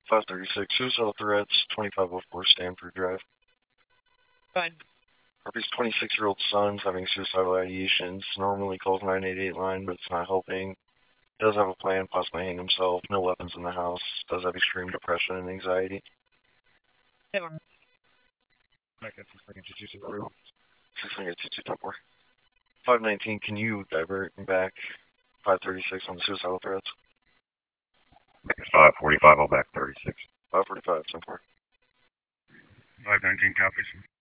536, suicidal threats, 2504 Stanford Drive. Fine. Harvey's 26-year-old son's having suicidal ideations. Normally calls 988 line, but it's not helping. Does have a plan, possibly hang himself. No weapons in the house. Does have extreme depression and anxiety. Never. Back at 622-4. 519, can you divert back 536 on the suicidal threats? 545, I'll back 36. 545, 10-4. 519 copies.